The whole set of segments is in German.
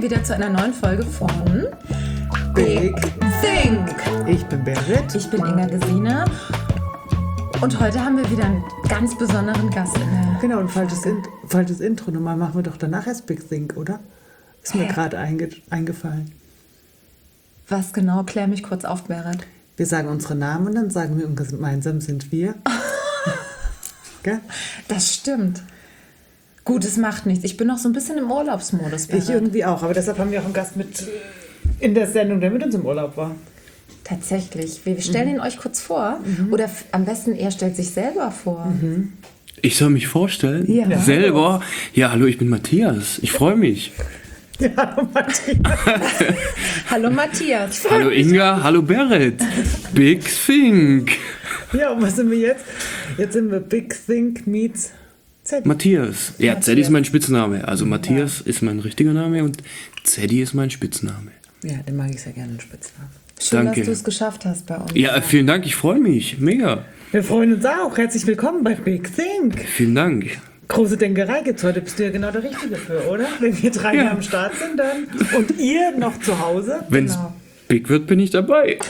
wieder zu einer neuen Folge von Big Think. Ich bin Berit. Ich bin Inga Gesine. Und heute haben wir wieder einen ganz besonderen Gast in der... Genau, ein falsches Intro. Normal machen wir doch danach erst Big Think, oder? Ist mir gerade eingefallen. Was genau? Klär mich kurz auf, Berit. Wir sagen unsere Namen und dann sagen wir gemeinsam sind wir. Gell? Das stimmt. Gut, es macht nichts. Ich bin noch so ein bisschen im Urlaubsmodus, Berit. Ich irgendwie auch, aber deshalb haben wir auch einen Gast mit in der Sendung, der mit uns im Urlaub war. Tatsächlich. Wir stellen ihn euch kurz vor. Oder am besten, er stellt sich selber vor. Ich soll mich vorstellen? Ja. Selber? Ja, hallo, ich bin Matthias. Ich freue mich. Ja, hallo Matthias. Hallo Matthias. Hallo Inga, hallo Berit. Big Think. Ja, und was sind wir jetzt? Jetzt sind wir Big Think meets Zeddy. Matthias. Ja, Zeddy ist mein Spitzname. Also Matthias ist mein richtiger Name und Zeddy ist mein Spitzname. Ja, den mag ich sehr gerne, den Spitznamen. Schön, Danke. dass du es geschafft hast bei uns. Ja, vielen Dank, ich freue mich. Mega. Wir freuen uns auch. Herzlich willkommen bei Big Think. Vielen Dank. Große Denkerei gibt's heute. Bist du ja genau der Richtige für, oder? Wenn wir drei hier am Start sind dann und ihr noch zu Hause. Wenn es big wird, bin ich dabei.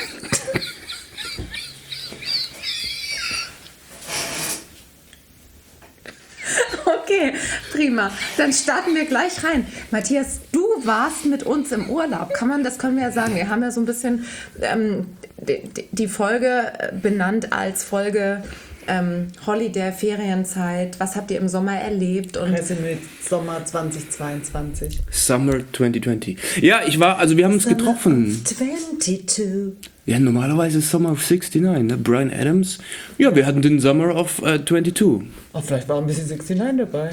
Okay, prima. Dann starten wir gleich rein. Matthias, du warst mit uns im Urlaub. Das können wir ja sagen. Wir haben ja so ein bisschen die Folge benannt als Folge Holiday, Ferienzeit. Was habt ihr im Sommer erlebt? Und Wir sind mit Sommer 2022. Summer 2020. Ja, wir haben uns getroffen. 22. Ja, normalerweise ist Summer of 69, ne? Bryan Adams. Ja, wir hatten den Summer of 22. Oh, vielleicht war ein bisschen 69 dabei.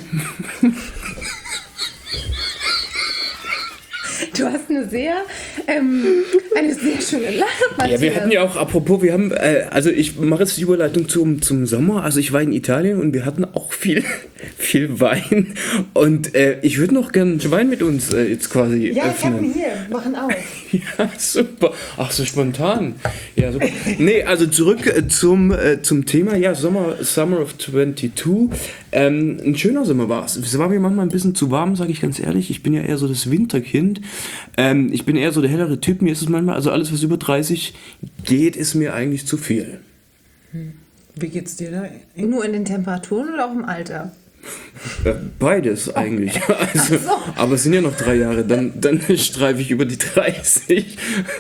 du hast eine sehr schöne Lache, Matthias. Ja, wir hatten ja auch, apropos, wir haben, ich mache jetzt die Überleitung zum Sommer. Also ich war in Italien und wir hatten auch viel Wein. Und ich würde noch gerne Wein mit uns jetzt quasi Ja, ich öffnen. hab ihn hier. Machen auf. Ja, super. Ach, so spontan. Ja, super. Nee, also zurück zum Thema. Ja, Summer of 22. Ein schöner Sommer war es. Es war mir manchmal ein bisschen zu warm, sage ich ganz ehrlich. Ich bin ja eher so das Winterkind. Ich bin eher so der hellere Typ. Mir ist es manchmal, also alles, was über 30 geht, ist mir eigentlich zu viel. Wie geht's dir da? Nur in den Temperaturen oder auch im Alter? Beides eigentlich. Also, aber es sind ja noch 3 Jahre, dann streife ich über die 30.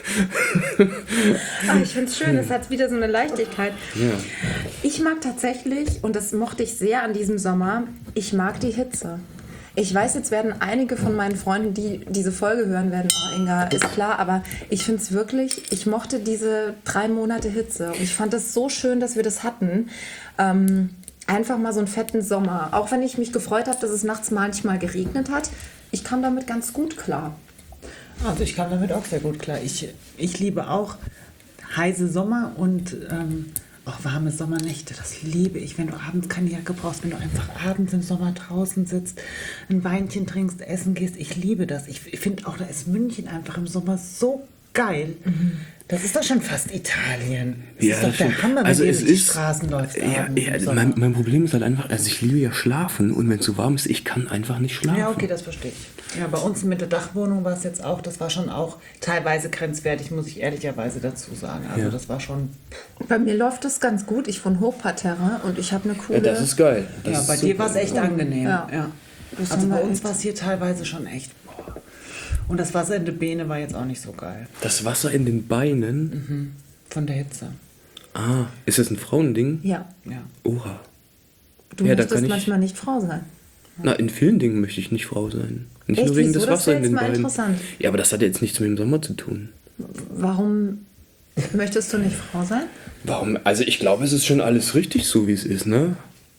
Ich finde es schön, es hat wieder so eine Leichtigkeit. Ja. Ich mag tatsächlich, und das mochte ich sehr an diesem Sommer, ich mag die Hitze. Ich weiß, jetzt werden einige von meinen Freunden, die diese Folge hören werden, oh Inga, ist klar, aber ich finde es wirklich, ich mochte diese 3 Monate Hitze. Und ich fand es so schön, dass wir das hatten. Einfach mal so einen fetten Sommer. Auch wenn ich mich gefreut habe, dass es nachts manchmal geregnet hat. Ich kam damit ganz gut klar. Also ich kam damit auch sehr gut klar. Ich liebe auch heiße Sommer und auch warme Sommernächte. Das liebe ich, wenn du abends keine Jacke brauchst, wenn du einfach abends im Sommer draußen sitzt, ein Weinchen trinkst, essen gehst. Ich liebe das. Ich finde auch, da ist München einfach im Sommer so geil. Das ist doch schon fast Italien. Das ist doch der Hammer, wenn ihr durch die Straßen läuft. Mein Problem ist halt einfach, also ich liebe ja schlafen und wenn es so warm ist, ich kann einfach nicht schlafen. Ja, okay, das verstehe ich. Ja, bei uns mit der Dachwohnung war es jetzt auch, das war schon auch teilweise grenzwertig, muss ich ehrlicherweise dazu sagen. Also das war schon... Bei mir läuft es ganz gut. Ich wohne Hochparterre und ich habe eine coole... Ja, das ist geil. Das Ja, ist bei dir war es echt angenehm. Ja. Das Also haben bei wir uns echt. war es hier teilweise schon echt... Boah. Und das Wasser in der Beine war jetzt auch nicht so geil. Das Wasser in den Beinen? Von der Hitze. Ah, ist das ein Frauending? Ja, Ja. Oha. du Ja, da möchtest kann ich- manchmal nicht Frau sein. Na, in vielen Dingen möchte ich nicht Frau sein. Nicht Echt? nur wegen Wieso? des Das Wassers wär in jetzt den mal Beinen. interessant. Ja, aber das hat ja jetzt nichts mit dem Sommer zu tun. Warum möchtest du nicht Frau sein? Warum? Also ich glaube, es ist schon alles richtig so, wie es ist, ne?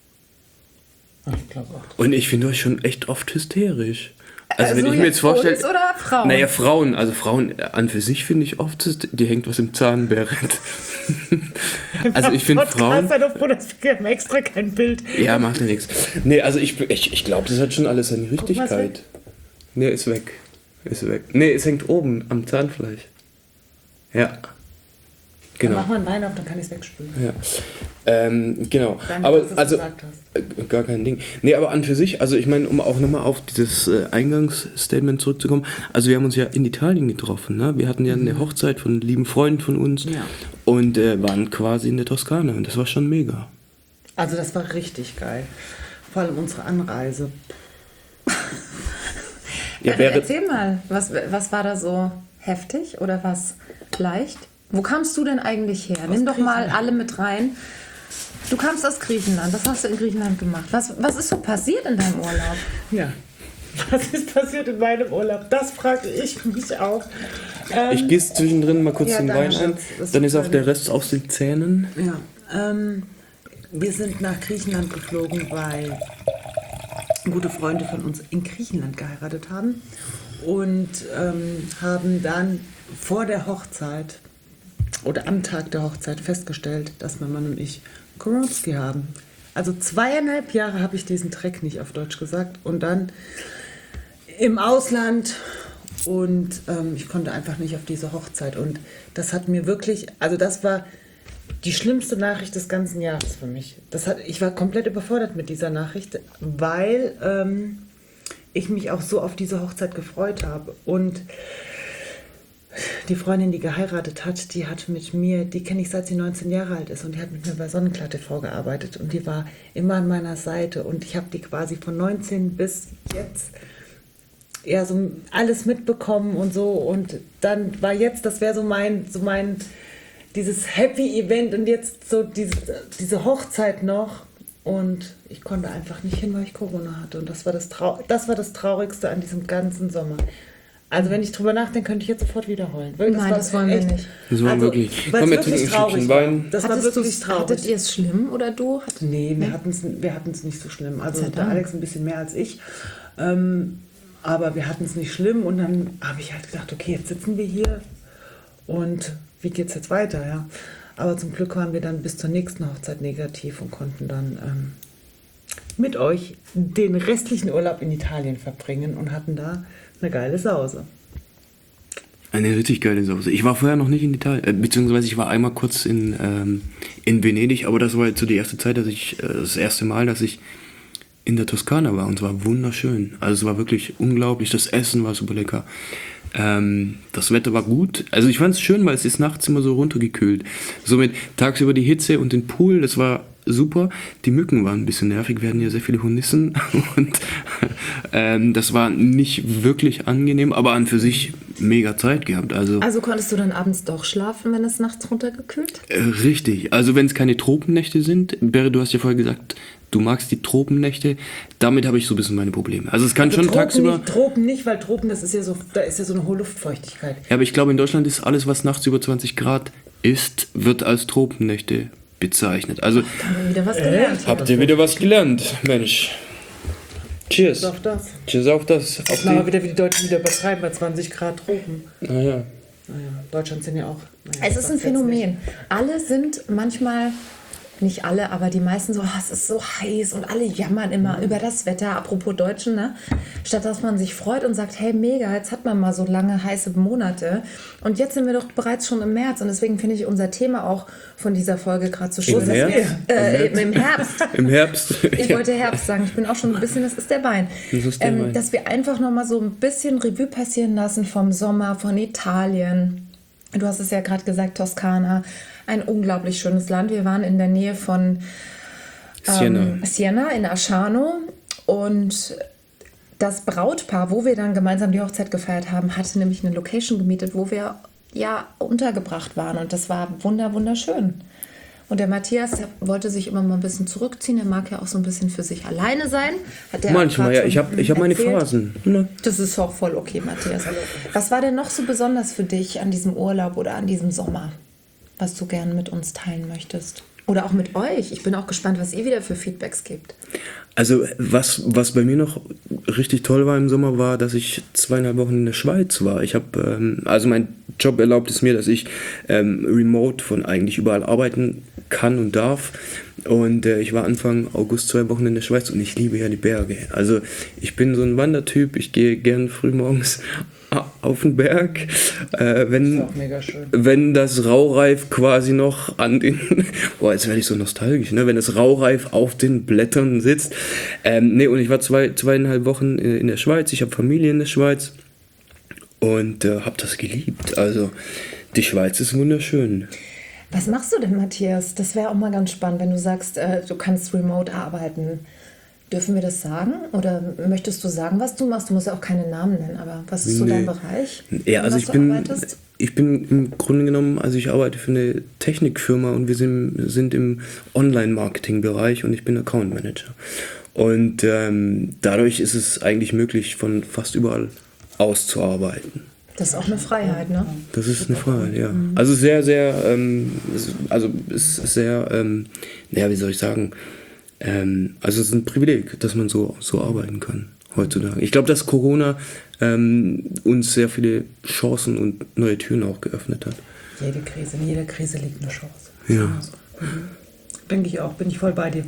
Ich glaube auch. Und ich finde euch schon echt oft hysterisch. Also wenn ich mir jetzt jetzt vorstelle... uns oder Frauen? Naja, Frauen. Also Frauen an für sich finde ich oft, die hängt was im Zahn, Berit. Also ich finde Frauen... Sei doch froh, dass wir haben extra kein Bild. Ja, macht ja nichts. Nee, also ich glaube, das hat schon alles seine mal, ist Richtigkeit. Nee, ist weg. Ist weg. Nee, es hängt oben am Zahnfleisch. Ja. Genau. Dann mach mal einen Wein auf, dann kann ich es wegspülen. Ja. Genau. Danke, Aber dass du es also gesagt hast. gar kein Ding. Nee, aber an für sich, also ich meine, um auch nochmal auf dieses Eingangsstatement zurückzukommen, also wir haben uns ja in Italien getroffen, ne? Wir hatten ja eine Hochzeit von lieben Freunden von uns Ja. und waren quasi in der Toskana und das war schon mega. Also das war richtig geil. Vor allem unsere Anreise. Ja, wäre, Erzähl mal, was war da so heftig oder was leicht? Wo kamst du denn eigentlich her? Nimm doch mal alle mit rein. Du kamst aus Griechenland. Was hast du in Griechenland gemacht? Was ist so passiert in deinem Urlaub? Ja. Was ist passiert in meinem Urlaub? Das frage ich mich auch. ich gieße zwischendrin mal kurz ja, den danke, Wein ein, Schatz. Das dann ist ist auch toll. der Rest aus den Zähnen. Ja, wir sind nach Griechenland geflogen, weil gute Freunde von uns in Griechenland geheiratet haben und haben dann vor der Hochzeit oder am Tag der Hochzeit festgestellt, dass mein Mann und ich Koronski haben. Also 2,5 Jahre habe ich diesen Dreck nicht auf Deutsch gesagt und dann im Ausland und ich konnte einfach nicht auf diese Hochzeit und das hat mir wirklich, also das war die schlimmste Nachricht des ganzen Jahres für mich. Ich war komplett überfordert mit dieser Nachricht, weil ich mich auch so auf diese Hochzeit gefreut habe. Und die Freundin, die geheiratet hat, die hat mit mir, die kenne ich seit sie 19 Jahre alt ist und die hat mit mir bei Sonnenklar TV gearbeitet und die war immer an meiner Seite und ich habe die quasi von 19 bis jetzt ja so alles mitbekommen und so und dann war jetzt, das wäre so mein dieses Happy Event und jetzt so diese Hochzeit noch und ich konnte einfach nicht hin, weil ich Corona hatte und das war das Traurigste an diesem ganzen Sommer. Also wenn ich drüber nachdenke, könnte ich jetzt sofort wieder heulen. Nein, war das wollen wir echt- nicht. Das war Also, wirklich. weil Komm, es wir trinken wirklich ein traurig Stückchen war. Wein. Das war wirklich traurig. Hattet ihr es schlimm oder du? Nee, wir hatten es nicht so schlimm. Also Sei der Dank. Alex ein bisschen mehr als ich. Aber wir hatten es nicht schlimm und dann habe ich halt gedacht, okay, jetzt sitzen wir hier und wie geht es jetzt weiter? Ja? Aber zum Glück waren wir dann bis zur nächsten Hochzeit negativ und konnten dann mit euch den restlichen Urlaub in Italien verbringen und hatten da eine geile Sause. Eine richtig geile Soße. Ich war vorher noch nicht in Italien, beziehungsweise ich war einmal kurz in Venedig, aber das war jetzt so die erste Zeit, das erste Mal, dass ich in der Toskana war und es war wunderschön. Also es war wirklich unglaublich, das Essen war super lecker. Das Wetter war gut. Also ich fand es schön, weil es ist nachts immer so runtergekühlt. Somit tagsüber die Hitze und den Pool, das war super. Die Mücken waren ein bisschen nervig, wir hatten ja sehr viele Hornissen und das war nicht wirklich angenehm, aber an für sich mega Zeit gehabt. Also konntest du dann abends doch schlafen, wenn es nachts runtergekühlt? richtig. Also wenn es keine Tropennächte sind, Berre, du hast ja vorher gesagt, du magst die Tropennächte, damit habe ich so ein bisschen meine Probleme. Also es kann schon tagsüber... Tropen nicht, weil Tropen, da ist ja so eine hohe Luftfeuchtigkeit. Ja, aber ich glaube, in Deutschland ist alles, was nachts über 20 Grad ist, wird als Tropennächte bezeichnet. Also Haben wir wieder was gelernt. habt ihr wieder was gelernt, Mensch. Cheers. Auf das. Cheers auf das. Auf Das machen wir die. wieder, wie die Deutschen wieder übertreiben bei 20 Grad Tropen. Naja. Naja, Deutschland sind ja auch... Naja, Es ich ist ein sag's jetzt Phänomen. Alle sind manchmal, nicht alle, aber die meisten so, es ist so heiß und alle jammern immer über das Wetter, apropos Deutschen, ne? Statt dass man sich freut und sagt, hey mega, jetzt hat man mal so lange heiße Monate und jetzt sind wir doch bereits schon im März und deswegen finde ich unser Thema auch von dieser Folge gerade so schön. Im Herbst? Im Herbst. Im Herbst. Ich wollte Herbst sagen, ich bin auch schon ein bisschen, das ist der Wein. Das ist der Wein. Dass wir einfach nochmal so ein bisschen Revue passieren lassen vom Sommer, von Italien. Du hast es ja gerade gesagt, Toskana, ein unglaublich schönes Land. Wir waren in der Nähe von Siena in Asciano und das Brautpaar, wo wir dann gemeinsam die Hochzeit gefeiert haben, hatte nämlich eine Location gemietet, wo wir ja untergebracht waren und das war wunderschön. Und der Matthias wollte sich immer mal ein bisschen zurückziehen. Er mag ja auch so ein bisschen für sich alleine sein. Hat der auch Manchmal, grad ja. schon Ich hab meine erzählt. Phasen. Ne? Das ist auch voll okay, Matthias. Was war denn noch so besonders für dich an diesem Urlaub oder an diesem Sommer, was du gerne mit uns teilen möchtest? Oder auch mit euch. Ich bin auch gespannt, was ihr wieder für Feedbacks gebt. Also was bei mir noch richtig toll war im Sommer, war, dass ich 2,5 Wochen in der Schweiz war. Ich habe, also mein Job erlaubt es mir, dass ich remote von eigentlich überall arbeiten kann und darf. Und ich war Anfang August 2 Wochen in der Schweiz und ich liebe ja die Berge. Also ich bin so ein Wandertyp, ich gehe gern früh morgens auf den Berg. Wenn, Das ist auch mega schön. wenn das Raureif quasi noch an den, boah, jetzt werde ich so nostalgisch, ne? Wenn das Raureif auf den Blättern sitzt. Nee, und ich war 2,5 Wochen in der Schweiz, ich habe Familie in der Schweiz und habe das geliebt. Also die Schweiz ist wunderschön. Was machst du denn, Matthias? Das wäre auch mal ganz spannend, wenn du sagst, du kannst remote arbeiten. Dürfen wir das sagen? Oder möchtest du sagen, was du machst? Du musst ja auch keine Namen nennen, aber was ist so dein Bereich? Ja, also ich bin im Grunde genommen, also ich arbeite für eine Technikfirma und wir sind im Online-Marketing-Bereich und ich bin Account Manager. Und dadurch ist es eigentlich möglich, von fast überall auszuarbeiten. Das ist auch eine Freiheit, ne? Das ist eine Freiheit, ja. Also sehr, sehr, es ist sehr, naja, wie soll ich sagen, also es ist ein Privileg, dass man so arbeiten kann heutzutage. Ich glaube, dass Corona uns sehr viele Chancen und neue Türen auch geöffnet hat. In jeder Krise liegt eine Chance. Ja. Also, denke ich auch, bin ich voll bei dir.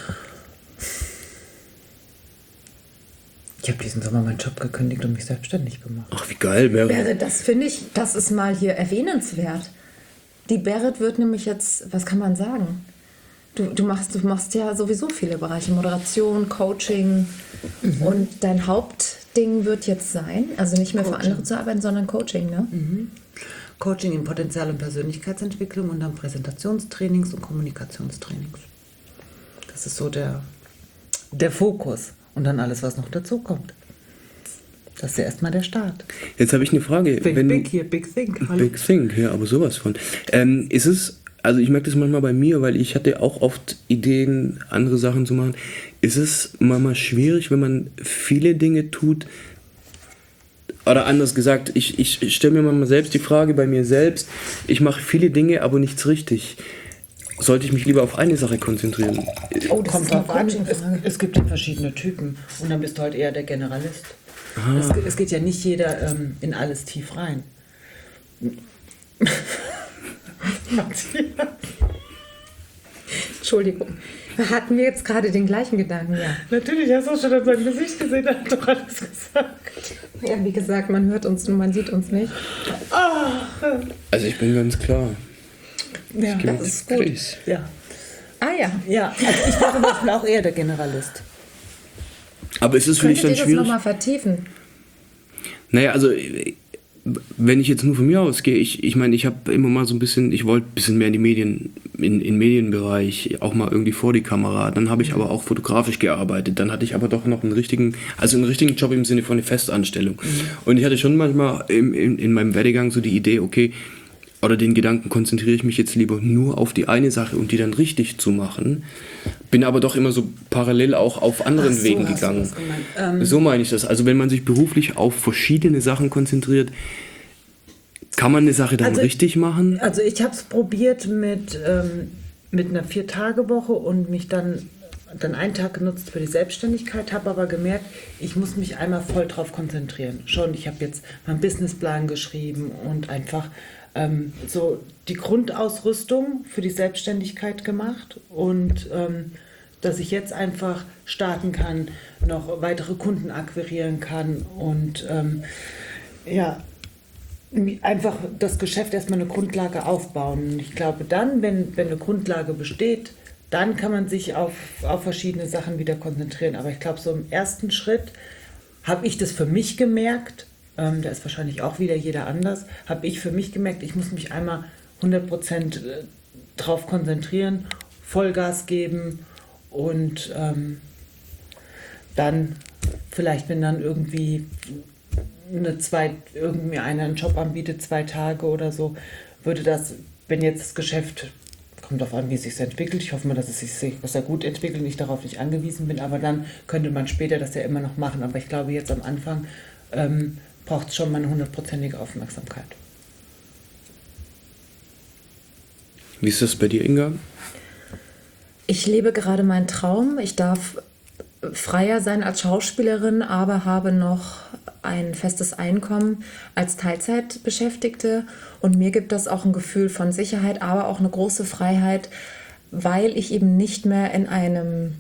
Ich habe diesen Sommer meinen Job gekündigt und mich selbstständig gemacht. Ach, wie geil, Berit, das finde ich, das ist mal hier erwähnenswert. Die Berit wird nämlich jetzt, was kann man sagen? Du machst ja sowieso viele Bereiche, Moderation, Coaching und dein Hauptding wird jetzt sein, also nicht mehr für andere zu arbeiten, sondern Coaching, ne? Coaching in Potenzial- und Persönlichkeitsentwicklung und dann Präsentationstrainings und Kommunikationstrainings. Das ist so der Fokus. Und dann alles, was noch dazu kommt. Das ist ja erstmal der Start. Jetzt habe ich eine Frage. Big Think. Hallo. Big Think, ja, aber sowas von. Ist es, also ich merke das manchmal bei mir, weil ich hatte auch oft Ideen, andere Sachen zu machen. Ist es manchmal schwierig, wenn man viele Dinge tut? Oder anders gesagt, ich stelle mir manchmal selbst die Frage bei mir selbst, ich mache viele Dinge, aber nichts richtig. Sollte ich mich lieber auf eine Sache konzentrieren? Oh, das Kommt ist eine drauf an. Coaching-Frage. Es gibt ja verschiedene Typen. Und dann bist du halt eher der Generalist. Es geht ja nicht jeder in alles tief rein. Entschuldigung. Hatten wir jetzt gerade den gleichen Gedanken, ja. Natürlich, hast du schon an seinem Gesicht gesehen, er hat doch alles gesagt. Ja, wie gesagt, man hört uns nur, man sieht uns nicht. Also ich bin ganz klar. Ja, Ich gebe das ist gut. Chris. ja. Ah ja. Ja, also ich war zum Beispiel auch eher der Generalist. Aber ist es für dich Könntet dann ihr das schwierig? nochmal vertiefen? Naja, also wenn ich jetzt nur von mir ausgehe, ich meine, ich habe immer mal so ein bisschen, ich wollte ein bisschen mehr in die Medien, in Medienbereich, auch mal irgendwie vor die Kamera. Dann habe ich aber auch fotografisch gearbeitet. Dann hatte ich aber doch noch einen richtigen Job im Sinne von eine Festanstellung. Und ich hatte schon manchmal in meinem Werdegang so die Idee, okay, oder den Gedanken, konzentriere ich mich jetzt lieber nur auf die eine Sache und die dann richtig zu machen. Bin aber doch immer so parallel auch auf anderen Ach so, Wegen hast du gegangen. das gemeint? So meine ich das. Also wenn man sich beruflich auf verschiedene Sachen konzentriert, kann man eine Sache dann richtig machen? Also ich habe es probiert mit einer 4-Tage-Woche und mich dann einen Tag genutzt für die Selbstständigkeit, habe aber gemerkt, ich muss mich einmal voll drauf konzentrieren. Schon, ich habe jetzt meinen Businessplan geschrieben und einfach so die Grundausrüstung für die Selbstständigkeit gemacht und dass ich jetzt einfach starten kann, noch weitere Kunden akquirieren kann und einfach das Geschäft erstmal eine Grundlage aufbauen. Und ich glaube dann, wenn eine Grundlage besteht, dann kann man sich auf verschiedene Sachen wieder konzentrieren. Aber ich glaube, so im ersten Schritt habe ich das für mich gemerkt, da ist wahrscheinlich auch wieder jeder anders, habe ich für mich gemerkt, ich muss mich einmal 100% drauf konzentrieren, Vollgas geben und dann vielleicht, wenn dann irgendwie irgendwie einer einen Job anbietet, 2 Tage oder so, würde das, wenn jetzt das Geschäft, kommt darauf an, wie es sich entwickelt, ich hoffe mal, dass es sich sehr gut entwickelt und ich darauf nicht angewiesen bin, aber dann könnte man später das ja immer noch machen, aber ich glaube jetzt am Anfang braucht es schon mal eine 100%ige Aufmerksamkeit. Wie ist das bei dir, Inga? Ich lebe gerade meinen Traum. Ich darf freier sein als Schauspielerin, aber habe noch ein festes Einkommen als Teilzeitbeschäftigte. Und mir gibt das auch ein Gefühl von Sicherheit, aber auch eine große Freiheit, weil ich eben nicht mehr in einem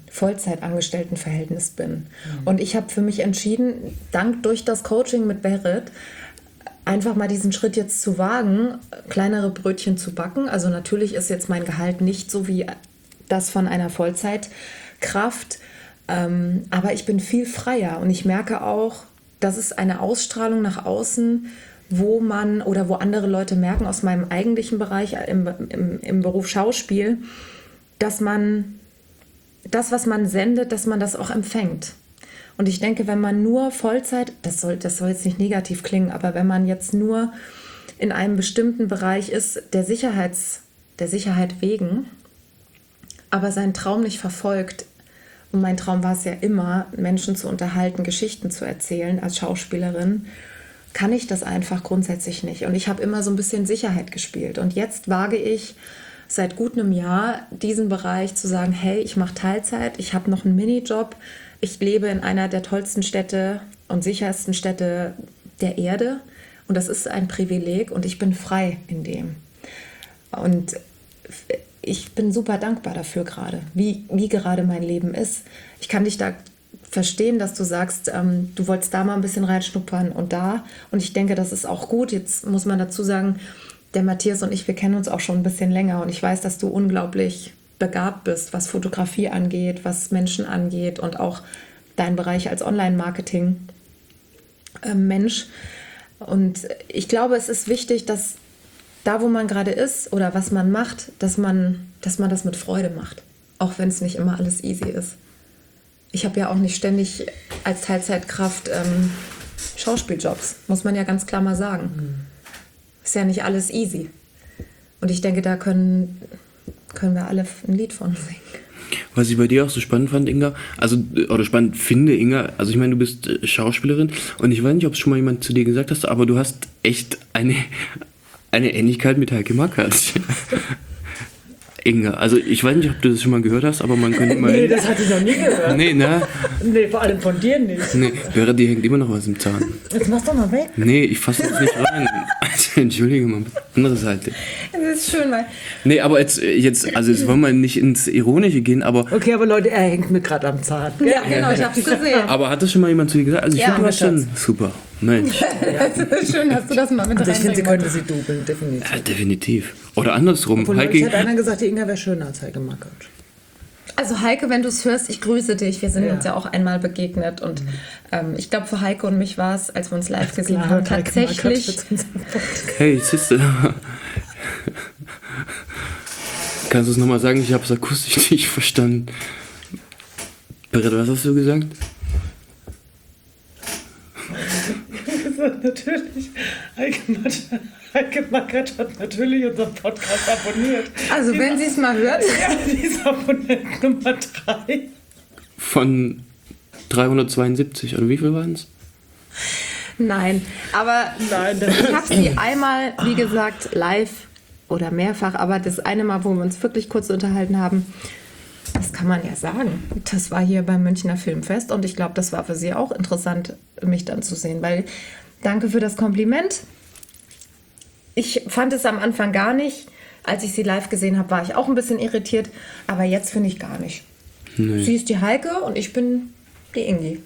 Vollzeitangestelltenverhältnis bin. Und ich habe für mich entschieden, durch das Coaching mit Berit, einfach mal diesen Schritt jetzt zu wagen, kleinere Brötchen zu backen. Also natürlich ist jetzt mein Gehalt nicht so wie das von einer Vollzeitkraft, aber ich bin viel freier und ich merke auch, das ist eine Ausstrahlung nach außen, wo man oder wo andere Leute merken aus meinem eigentlichen Bereich im Beruf Schauspiel, dass man das, was man sendet, dass man das auch empfängt. Und ich denke, wenn man nur Vollzeit, das soll jetzt nicht negativ klingen, aber wenn man jetzt nur in einem bestimmten Bereich ist, der Sicherheit wegen, aber seinen Traum nicht verfolgt, und mein Traum war es ja immer, Menschen zu unterhalten, Geschichten zu erzählen als Schauspielerin, kann ich das einfach grundsätzlich nicht. Und ich habe immer so ein bisschen Sicherheit gespielt. Und jetzt wage ich seit gut einem Jahr diesen Bereich zu sagen, hey, ich mache Teilzeit, ich habe noch einen Minijob, ich lebe in einer der tollsten Städte und sichersten Städte der Erde. Und das ist ein Privileg und ich bin frei in dem. Und ich bin super dankbar dafür gerade, wie gerade mein Leben ist. Ich kann dich da verstehen, dass du sagst, du wolltest da mal ein bisschen reinschnuppern und da. Und ich denke, das ist auch gut. Jetzt muss man dazu sagen, der Matthias und ich, wir kennen uns auch schon ein bisschen länger. Und ich weiß, dass du unglaublich begabt bist, was Fotografie angeht, was Menschen angeht und auch dein Bereich als Online-Marketing-Mensch. Und ich glaube, es ist wichtig, dass da, wo man gerade ist oder was man macht, dass man das mit Freude macht. Auch wenn es nicht immer alles easy ist. Ich habe ja auch nicht ständig als Teilzeitkraft Schauspieljobs, muss man ja ganz klar mal sagen. Ist ja nicht alles easy. Und ich denke, da können wir alle ein Lied von singen. Was ich bei dir auch so spannend fand, Inga, oder spannend finde, Inga, also ich meine, du bist Schauspielerin und ich weiß nicht, ob es schon mal jemand zu dir gesagt hast, aber du hast echt eine Ähnlichkeit mit Heike Makatsch. Inga, also ich weiß nicht, ob du das schon mal gehört hast, aber man könnte mal... Nee, das hatte ich noch nie gehört. Nee, ne? Nee, vor allem von dir nicht. Nee, Vera, dir hängt immer noch was im Zahn. Jetzt mach's doch mal weg. Nee, ich fasse das nicht rein. Also, entschuldige mal, andere Seite. Das ist schön, weil... Nee, aber jetzt wollen wir nicht ins Ironische gehen, aber... Okay, aber Leute, er hängt mir gerade am Zahn. Ja, genau, ich hab's gesehen. Aber hat das schon mal jemand zu dir gesagt? Also ich Ja, finde, du hast schon... Super, Mensch. Das ist schön, dass du das mal mit Also ich finde, sie reinbringst. könnte sie dubeln, definitiv. Ja, definitiv. Oder andersrum. Obwohl, neulich hat Heike, einer gesagt, die Inga wäre schöner als Heike Makatsch. Also Heike, wenn du es hörst, ich grüße dich. Wir sind Ja. uns ja auch einmal begegnet. Und ich glaube, für Heike und mich war es, als wir uns live gesehen Klar, haben, Heike tatsächlich... Makatsch wird uns einfach- hey, Sister. Kannst du es nochmal sagen? Ich habe es akustisch nicht verstanden. Berit, was hast du gesagt? Natürlich, Heike Makatsch hat natürlich unseren Podcast abonniert. Also wenn sie es mal hört... Ja, die ist Abonnent Nummer 3. Von 372, oder wie viel waren es? Nein, aber Nein, das ich habe sie einmal, wie gesagt, live oder mehrfach, aber das eine Mal, wo wir uns wirklich kurz unterhalten haben, das kann man ja sagen. Das war hier beim Münchner Filmfest und ich glaube, das war für sie auch interessant, mich dann zu sehen, weil danke für das Kompliment. Ich fand es am Anfang gar nicht. Als ich sie live gesehen habe, war ich auch ein bisschen irritiert, aber jetzt finde ich gar nicht. Nee. Sie ist die Heike und ich bin die Ingi.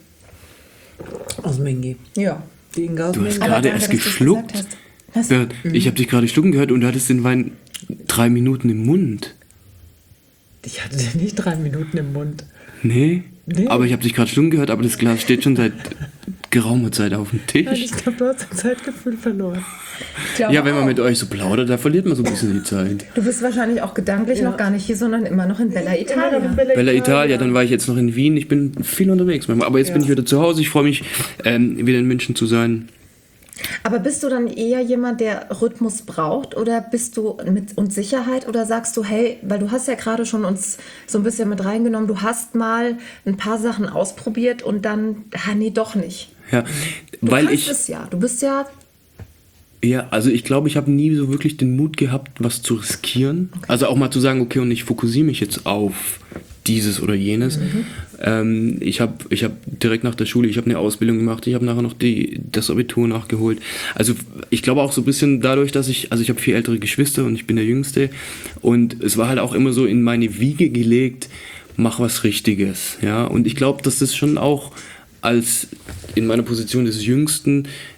Aus Mingi. Ja. Die Inga aus Du hast Mingi. Aber gerade danke, erst dass du's geschluckt. gesagt hast. Was? Berit, ich habe dich gerade schlucken gehört und du hattest den Wein 3 Minuten im Mund. Ich hatte den nicht 3 Minuten im Mund. Nee? Nee. Aber ich habe dich gerade schlucken gehört, aber das Glas steht schon seit geraumer Zeit auf dem Nein, Tisch. ich glaube, du hast dein Zeitgefühl verloren. Ich glaube Ja, wenn man auch. mit euch so plaudert, da verliert man so ein bisschen die Zeit. Du bist wahrscheinlich auch gedanklich Ja. noch gar nicht hier, sondern immer noch in Bella Italia. Bella Italia, dann war ich jetzt noch in Wien. Ich bin viel unterwegs manchmal. Aber jetzt bin ich wieder zu Hause. Ich freue mich, wieder in München zu sein. Aber bist du dann eher jemand, der Rhythmus braucht oder bist du mit und Sicherheit oder sagst du, hey, weil du hast ja gerade schon uns so ein bisschen mit reingenommen, du hast mal ein paar Sachen ausprobiert und dann, nee, doch nicht. Ja, Du weil kannst ich... es ja, du bist ja, Ja, also ich glaube, ich habe nie so wirklich den Mut gehabt, was zu riskieren. Also auch mal zu sagen, okay, und ich fokussiere mich jetzt auf dieses oder jenes. Ich hab direkt nach der Schule, ich habe eine Ausbildung gemacht, ich habe nachher noch das Abitur nachgeholt. Also ich glaube auch so ein bisschen dadurch, dass ich habe 4 ältere Geschwister und ich bin der Jüngste. Und es war halt auch immer so in meine Wiege gelegt, mach was Richtiges. Ja? Und ich glaube, dass das schon auch als in meiner Position des Jüngsten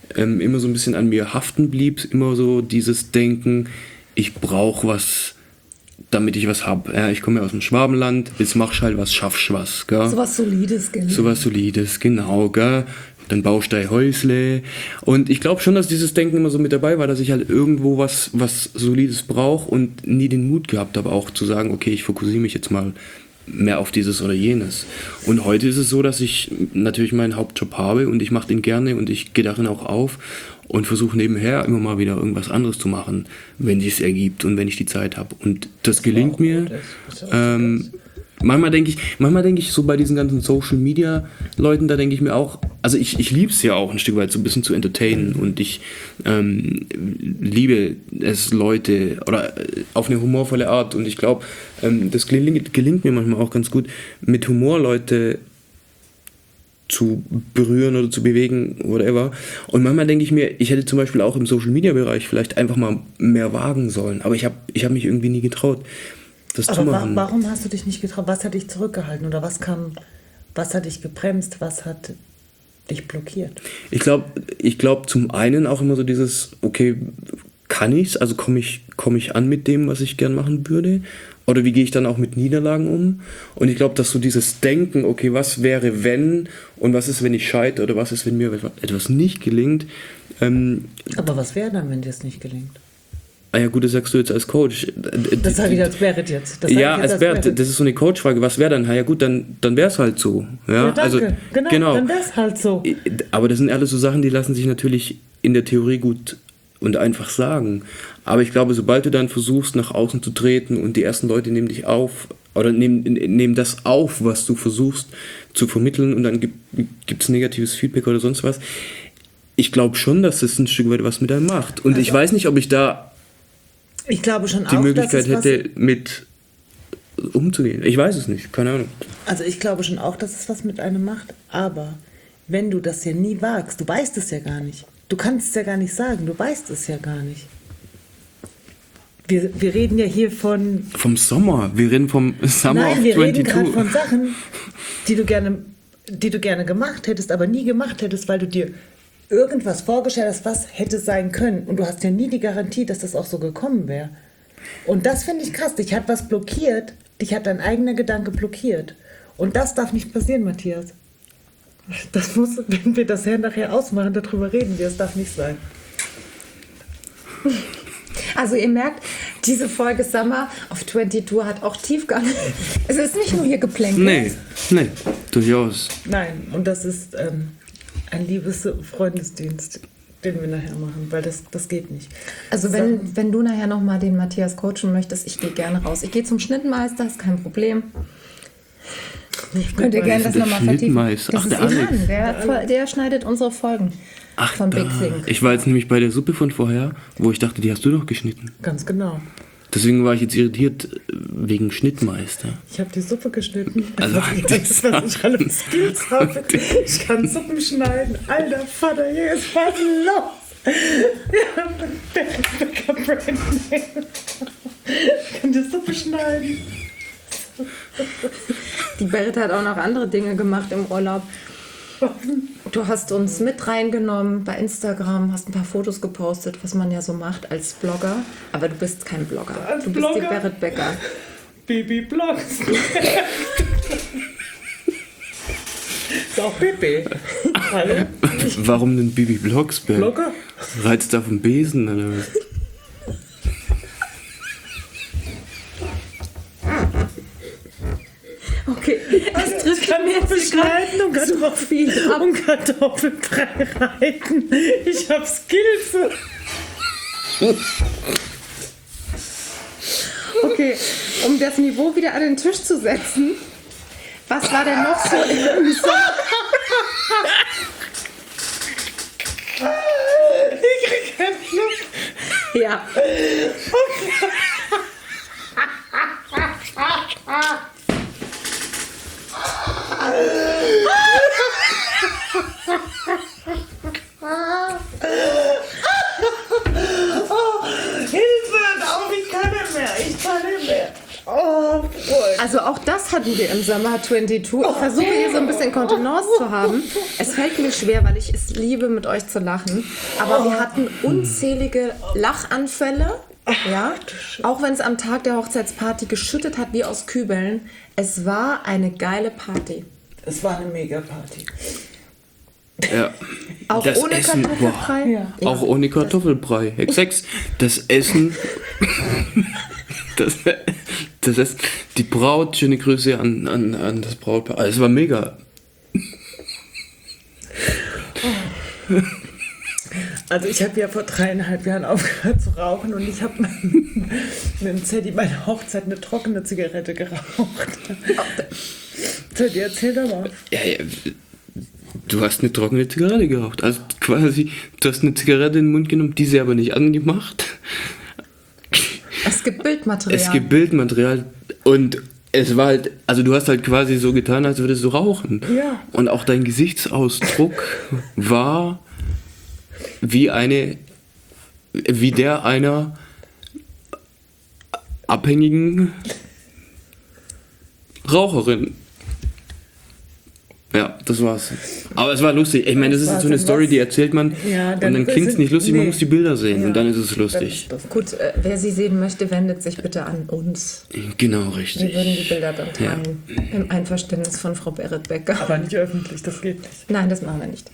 immer so ein bisschen an mir haften blieb, immer so dieses Denken, ich brauche was, damit ich was habe. Ja, ich komme ja aus dem Schwabenland, jetzt machst halt was, schaffst was. Gell? So was Solides, gell? So was Solides, genau. Gell? Dann baust du ein Häusle. Und ich glaube schon, dass dieses Denken immer so mit dabei war, dass ich halt irgendwo was Solides brauche und nie den Mut gehabt habe, auch zu sagen, okay, ich fokussiere mich jetzt mal mehr auf dieses oder jenes. Und heute ist es so, dass ich natürlich meinen Hauptjob habe und ich mache den gerne und ich gehe darin auch auf und versuche nebenher immer mal wieder irgendwas anderes zu machen, wenn es ergibt und wenn ich die Zeit habe. Und das gelingt mir. Manchmal denke ich so bei diesen ganzen Social Media Leuten, da denke ich mir auch, also ich liebe es ja auch ein Stück weit so ein bisschen zu entertainen und ich liebe es Leute oder auf eine humorvolle Art und ich glaube, das gelingt mir manchmal auch ganz gut, mit Humor Leute zu berühren oder zu bewegen, whatever. Und manchmal denke ich mir, ich hätte zum Beispiel auch im Social Media Bereich vielleicht einfach mal mehr wagen sollen, aber ich hab mich irgendwie nie getraut. Aber warum hast du dich nicht getraut? Was hat dich zurückgehalten? Oder was hat dich gebremst? Was hat dich blockiert? Ich glaube zum einen auch immer so dieses, okay, kann ich's? Also komme ich an mit dem, was ich gern machen würde? Oder wie gehe ich dann auch mit Niederlagen um? Und ich glaube, dass so dieses Denken, okay, was wäre wenn und was ist, wenn ich scheitere oder was ist, wenn mir etwas nicht gelingt. Aber was wäre dann, wenn dir es nicht gelingt? Ah ja gut, das sagst du jetzt als Coach. Das sage ich als Berit jetzt. Ja, als Berit, das ist so eine Coach-Frage. Was wäre dann? Ja gut, dann wäre es halt so. Ja, danke. Also, genau. Dann wäre es halt so. Aber das sind alles so Sachen, die lassen sich natürlich in der Theorie gut und einfach sagen. Aber ich glaube, sobald du dann versuchst, nach außen zu treten und die ersten Leute nehmen dich auf oder nehmen das auf, was du versuchst zu vermitteln und dann gibt es negatives Feedback oder sonst was. Ich glaube schon, dass das ein Stück weit was mit einem macht. Und also, ich weiß nicht, ob ich da glaube schon die Möglichkeit hätte, mit umzugehen. Ich weiß es nicht, keine Ahnung. Also ich glaube schon auch, dass es was mit einem macht, aber wenn du das ja nie wagst, du weißt es ja gar nicht. Du kannst es ja gar nicht sagen, du weißt es ja gar nicht. Wir reden ja hier vom Sommer, wir reden vom Summer of 22. Nein, wir reden gerade von Sachen, die du gerne gemacht hättest, aber nie gemacht hättest, weil du dir irgendwas vorgestellt hast, was hätte sein können. Und du hast ja nie die Garantie, dass das auch so gekommen wäre. Und das finde ich krass. Dich hat was blockiert. Dich hat dein eigener Gedanke blockiert. Und das darf nicht passieren, Matthias. Das muss, wenn wir das nachher ausmachen, darüber reden wir. Das darf nicht sein. Also ihr merkt, diese Folge Summer of 22 hat auch Tiefgang. Es ist nicht nur hier geplänkelt. Nee, durchaus. Nein, und das ist ein Liebes-Freundesdienst, den wir nachher machen, weil das geht nicht. Also wenn du nachher nochmal den Matthias coachen möchtest, ich gehe gerne raus. Ich gehe zum Schnittmeister, ist kein Problem. Könnt ihr gerne das nochmal vertiefen. Das ist Iran, der schneidet unsere Folgen von Big Thing. Ich war jetzt nämlich bei der Suppe von vorher, wo ich dachte, die hast du doch geschnitten. Ganz genau. Deswegen war ich jetzt irritiert wegen Schnittmeister. Ich habe die Suppe geschnitten. Also ich alle Skills habe. Ich kann Suppen schneiden. Alter Vater, hier ist was los. Der Brandname. Ich kann die Suppe schneiden. Die Berit hat auch noch andere Dinge gemacht im Urlaub. Du hast uns mit reingenommen bei Instagram, hast ein paar Fotos gepostet, was man ja so macht als Blogger. Aber du bist kein Blogger. Du bist die Berit Becker. Bibi Blogs. Ist auch Bibi. Hallo? Warum denn Bibi Blocksberg? Blogger? Reizt auf dem Besen oder was? Okay, es trifft Kartoffelschneiden und Kartoffelbrei reiten. Ich hab Skills. Okay, um das Niveau wieder an den Tisch zu setzen, was war denn noch so im Sommer? Ich krieg keinen Schluck. Ja. Oh, Hilfe! Ich kann nicht mehr. Oh, voll. Also auch das hatten wir im Sommer 22. Ich versuche hier so ein bisschen Kontenance zu haben. Es fällt mir schwer, weil ich es liebe, mit euch zu lachen. Aber wir hatten unzählige Lachanfälle. Ja, auch wenn es am Tag der Hochzeitsparty geschüttet hat wie aus Kübeln. Es war eine geile Party. Es war eine Mega-Party. Ja. Auch Das ohne Essen, Kartoffelbrei. Ja. Auch ohne Kartoffelbrei. Hex. Das Essen. Das ist die Braut. Schöne Grüße an das Brautpaar. Also, es war mega. Also ich habe ja vor 3,5 Jahren aufgehört zu rauchen und ich habe mit dem Zeddy bei der Hochzeit eine trockene Zigarette geraucht. Zeddy, erzähl doch mal. Ja, du hast eine trockene Zigarette geraucht. Also quasi, du hast eine Zigarette in den Mund genommen, die sie aber nicht angemacht. Es gibt Bildmaterial. Es gibt Bildmaterial und es war halt, also du hast halt quasi so getan, als würdest du rauchen. Ja. Und auch dein Gesichtsausdruck war wie der einer abhängigen Raucherin. Ja, das war's. Aber es war lustig. Ich meine, das ist so eine Story, die erzählt man Ja, und dann klingt es nicht lustig, man nee. muss die Bilder sehen Ja. und dann ist es lustig. Gut, wer sie sehen möchte, wendet sich bitte an uns. Genau, Wir richtig. würden die Bilder dann teilen. Im Einverständnis von Frau Berit Becker. Aber nicht öffentlich, das geht nicht. Nein, das machen wir nicht.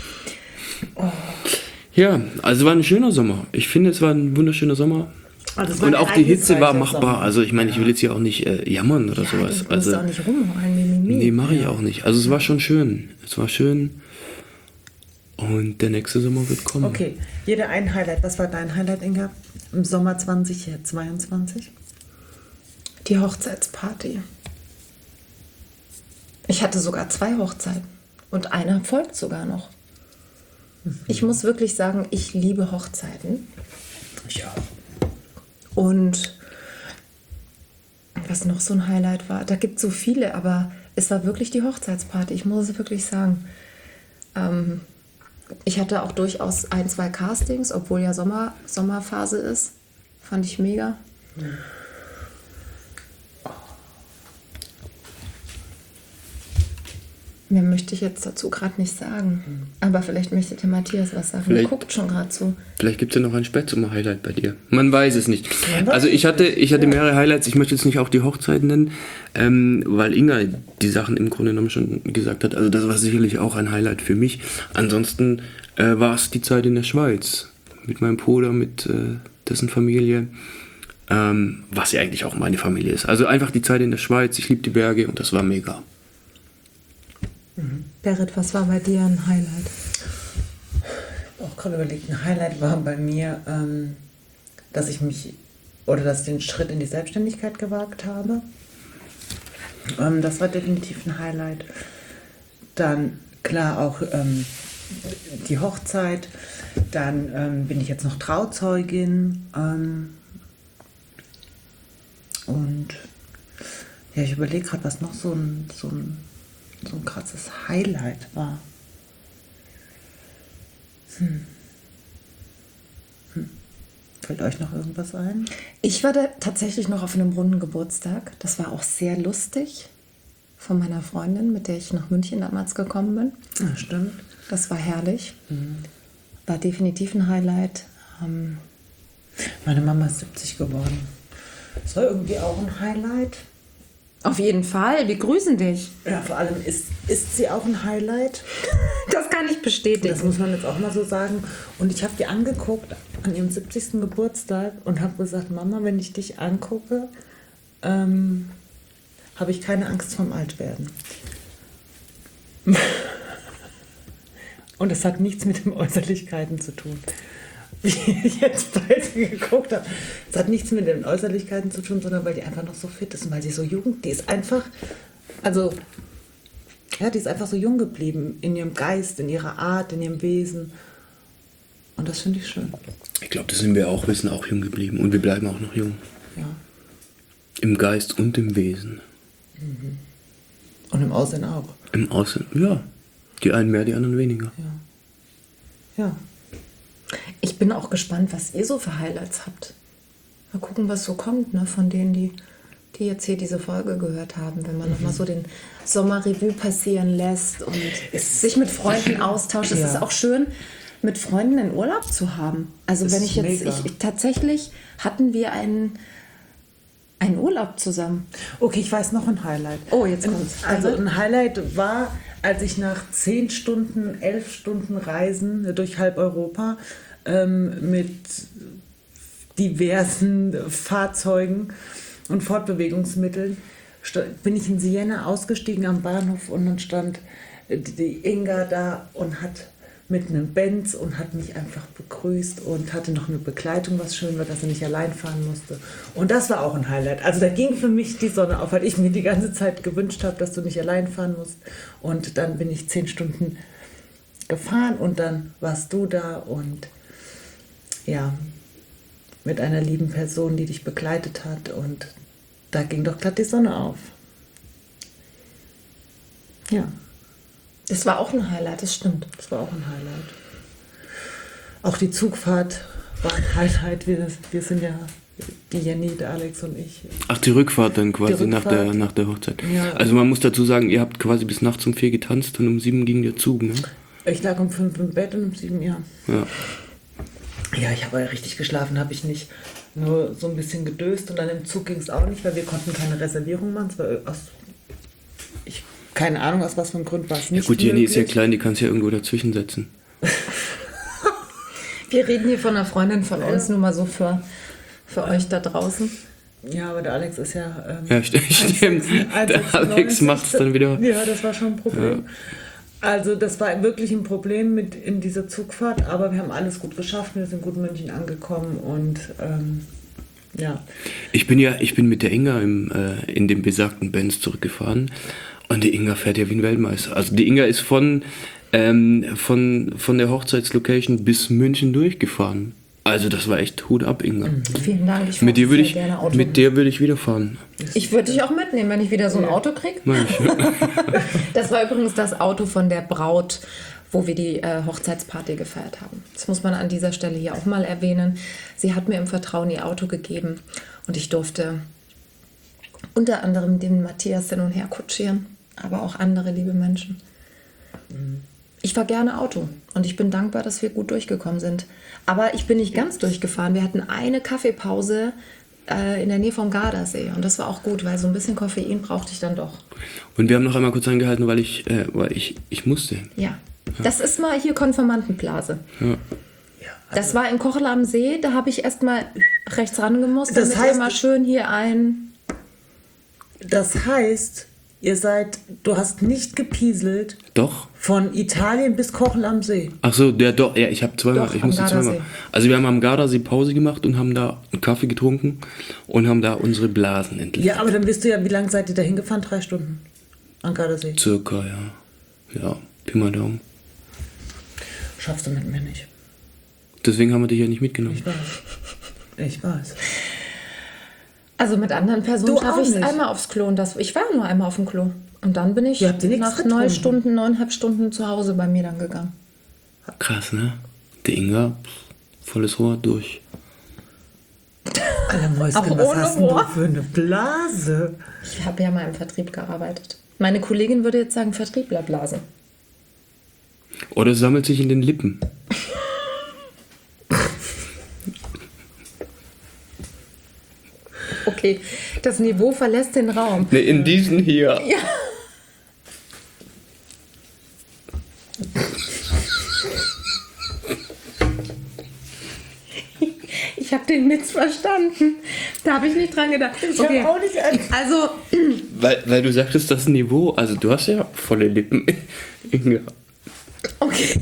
Ja, also es war ein schöner Sommer. Ich finde, es war ein wunderschöner Sommer. Also es war Und ein auch die Hitze war ereignisreicher machbar. Sommer. Also ich meine, ich will jetzt hier auch nicht jammern oder Ja, sowas. du musst Also auch nicht rumheulen, Mimimi. nee, mache ich auch nicht. Also es war schon schön. Es war schön. Und der nächste Sommer wird kommen. Okay, jeder ein Highlight. Was war dein Highlight, Inga? Im Sommer 2022? Die Hochzeitsparty. Ich hatte sogar 2 Hochzeiten. Und eine folgt sogar noch. Ich muss wirklich sagen, ich liebe Hochzeiten. Ja. Und was noch so ein Highlight war, da gibt es so viele, aber es war wirklich die Hochzeitsparty. Ich muss es wirklich sagen. Ich hatte auch durchaus 1, 2 Castings, obwohl ja Sommerphase ist. Fand ich mega. Mehr möchte ich jetzt dazu gerade nicht sagen. Aber vielleicht möchte der Matthias was sagen. Vielleicht- Er guckt schon gerade so. Vielleicht gibt es ja noch ein Spätsommer-Highlight bei dir. Man weiß es nicht. Man weiß Also ich es hatte nicht, mehrere Highlights. Ich möchte jetzt nicht auch die Hochzeit nennen, weil Inga die Sachen im Grunde genommen schon gesagt hat. Also das war sicherlich auch ein Highlight für mich. Ansonsten war es die Zeit in der Schweiz. Mit meinem Bruder, mit dessen Familie. Was ja eigentlich auch meine Familie ist. Also einfach die Zeit in der Schweiz. Ich liebe die Berge und das war mega. Berit, was war bei dir ein Highlight? Auch gerade überlegt, ein Highlight war bei mir, dass ich den Schritt in die Selbstständigkeit gewagt habe. Das war definitiv ein Highlight. Dann klar auch die Hochzeit. Dann bin ich jetzt noch Trauzeugin. Und ja, ich überlege gerade, was noch so ein krasses Highlight war. Fällt euch noch irgendwas ein? Ich war da tatsächlich noch auf einem runden Geburtstag. Das war auch sehr lustig. Von meiner Freundin, mit der ich nach München damals gekommen bin. Ja, stimmt. Das war herrlich. War definitiv ein Highlight. Meine Mama ist 70 geworden. Das war irgendwie auch ein Highlight. Auf jeden Fall, wir grüßen dich. Ja, vor allem ist sie auch ein Highlight. Das kann ich bestätigen. Das muss man jetzt auch mal so sagen. Und ich habe die angeguckt an ihrem 70. Geburtstag und habe gesagt, Mama, wenn ich dich angucke, habe ich keine Angst vorm Altwerden. Und das hat nichts mit den Äußerlichkeiten zu tun. Wie ich jetzt bei sie geguckt habe. Es hat nichts mit den Äußerlichkeiten zu tun, sondern weil die einfach noch so fit ist und weil sie so jung, die ist einfach, die ist einfach so jung geblieben in ihrem Geist, in ihrer Art, in ihrem Wesen. Und das finde ich schön. Ich glaube, das sind wir auch. Wir sind auch jung geblieben und wir bleiben auch noch jung. Ja. Im Geist und im Wesen. Und im Aussehen auch. Im Aussehen, ja. Die einen mehr, die anderen weniger. Ja. Ich bin auch gespannt, was ihr so für Highlights habt. Mal gucken, was so kommt, ne, von denen, die die jetzt hier diese Folge gehört haben, wenn man nochmal so den Sommerrevue passieren lässt und sich mit Freunden austauscht. Es ist auch schön, mit Freunden einen Urlaub zu haben. Also wenn ich jetzt, tatsächlich hatten wir einen Urlaub zusammen. Okay, ich weiß noch ein Highlight. Oh, jetzt kommt's. Also ein Highlight war, als ich nach 11 Stunden Reisen durch halb Europa mit diversen Fahrzeugen und Fortbewegungsmitteln bin ich in Siena ausgestiegen am Bahnhof und dann stand die Inga da und hat mit einem Benz und hat mich einfach begrüßt und hatte noch eine Begleitung, was schön war, dass er nicht allein fahren musste. Und das war auch ein Highlight. Also da ging für mich die Sonne auf, weil ich mir die ganze Zeit gewünscht habe, dass du nicht allein fahren musst. Und dann bin ich 10 Stunden gefahren und dann warst du da und ja, mit einer lieben Person, die dich begleitet hat und da ging doch glatt die Sonne auf. Ja. Das war auch ein Highlight, das stimmt. Das war auch ein Highlight. Auch die Zugfahrt war ein Highlight. Wir sind ja, die Jenny, der Alex und ich. Ach, die Rückfahrt dann quasi Rückfahrt. nach der Hochzeit. Ja. Also man muss dazu sagen, ihr habt quasi bis nachts um 4 getanzt und um 7 ging der Zug, ne? Ich lag um 5 im Bett und um 7, ja. Ja. Ja, ich habe ja richtig geschlafen, habe ich nicht. Nur so ein bisschen gedöst und dann im Zug ging es auch nicht, weil wir konnten keine Reservierung machen. Es war keine Ahnung, aus was für einem Grund war es nicht. Ja gut, Jenny ist ja möglich. klein, die kannst ja irgendwo dazwischen setzen. Wir reden hier von einer Freundin von uns, nur mal so für euch da draußen. Ja, aber der Alex ist ja... Ja, stimmt. Der Alex macht es dann wieder. Ja, das war schon ein Problem. Ja. Also das war wirklich ein Problem in dieser Zugfahrt, aber wir haben alles gut geschafft. Wir sind gut in München angekommen und ja. Ich bin mit der Inga in dem besagten Benz zurückgefahren und die Inga fährt ja wie ein Weltmeister. Also die Inga ist von der Hochzeitslocation bis München durchgefahren. Also das war echt Hut ab, Inga. Vielen Dank. Ich mit der würde ich wieder fahren. Ich würde dich auch mitnehmen, wenn ich wieder so ein Auto kriege. Das war übrigens das Auto von der Braut, wo wir die Hochzeitsparty gefeiert haben. Das muss man an dieser Stelle hier auch mal erwähnen. Sie hat mir im Vertrauen ihr Auto gegeben und ich durfte unter anderem den Matthias hin und her kutschieren, aber auch andere liebe Menschen. Ich fahre gerne Auto und ich bin dankbar, dass wir gut durchgekommen sind. Aber ich bin nicht ganz durchgefahren. Wir hatten eine Kaffeepause in der Nähe vom Gardasee und das war auch gut, weil so ein bisschen Koffein brauchte ich dann doch. Und wir haben noch einmal kurz angehalten, weil ich musste. Ja, das ist mal hier Konfirmandenblase. Ja. Das war in Kochel am See, da habe ich erst mal rechts ran gemusst, das heißt, mal schön hier ein... Das heißt, du hast nicht gepieselt. Doch. Von Italien bis Kochel am See. Ach so, doch. Ja, ich musste zweimal. Also wir haben am Gardasee Pause gemacht und haben da einen Kaffee getrunken und haben da unsere Blasen entleert. Ja, aber dann bist du ja, wie lange seid ihr da hingefahren? 3 Stunden am Gardasee? Circa, ja. Ja, Pi mal Daumen. Schaffst du mit mir nicht. Deswegen haben wir dich ja nicht mitgenommen. Ich weiß. Also mit anderen Personen schaffe ich es nicht. einmal aufs Klo. Und ich war nur einmal auf dem Klo. Und dann bin ich nach 9,5 Stunden zu Hause bei mir dann gegangen. Krass, ne? Die Inga, volles Rohr durch. Alter Mäuschen, was hast du für eine Blase? Ich habe ja mal im Vertrieb gearbeitet. Meine Kollegin würde jetzt sagen Vertrieblerblase. Oder es sammelt sich in den Lippen. Okay, das Niveau verlässt den Raum. Ne, in diesen hier. Ja. Ich habe den Witz verstanden. Da habe ich nicht dran gedacht. Ich habe auch nicht... Also... Weil du sagtest, das Niveau, also du hast ja volle Lippen, Inga. Okay.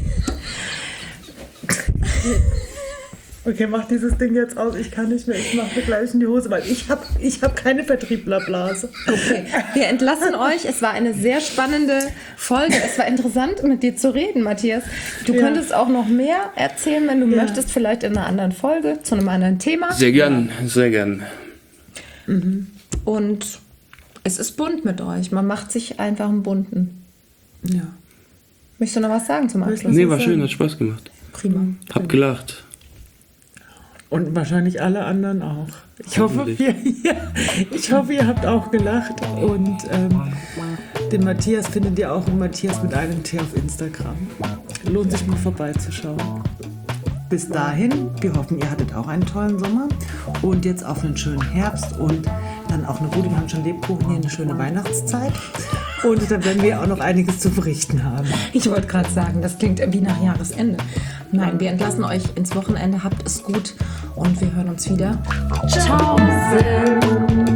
Okay, mach dieses Ding jetzt aus. Ich kann nicht mehr. Ich mache mir gleich in die Hose, weil ich hab keine Vertrieblerblase. Okay, wir entlassen euch. Es war eine sehr spannende Folge. Es war interessant, mit dir zu reden, Matthias. Du könntest auch noch mehr erzählen, wenn du möchtest, vielleicht in einer anderen Folge, zu einem anderen Thema. Sehr gern, sehr gern. Und es ist bunt mit euch. Man macht sich einfach einen bunten. Ja. Möchtest du noch was sagen zum Abschluss? Nee, war schön, hat Spaß gemacht. Prima. Hab gelacht. Und wahrscheinlich alle anderen auch. Ich hoffe, ihr habt auch gelacht. Und den Matthias findet ihr auch, Matthias mit einem T auf Instagram. Lohnt sich mal vorbeizuschauen. Bis dahin, wir hoffen, ihr hattet auch einen tollen Sommer und jetzt auf einen schönen Herbst und dann auch eine gute, wir haben schon Lebkuchen hier, eine schöne Weihnachtszeit. Und dann werden wir auch noch einiges zu berichten haben. Ich wollte gerade sagen, das klingt wie nach Jahresende. Nein, wir entlassen euch ins Wochenende. Habt es gut und wir hören uns wieder. Ciao!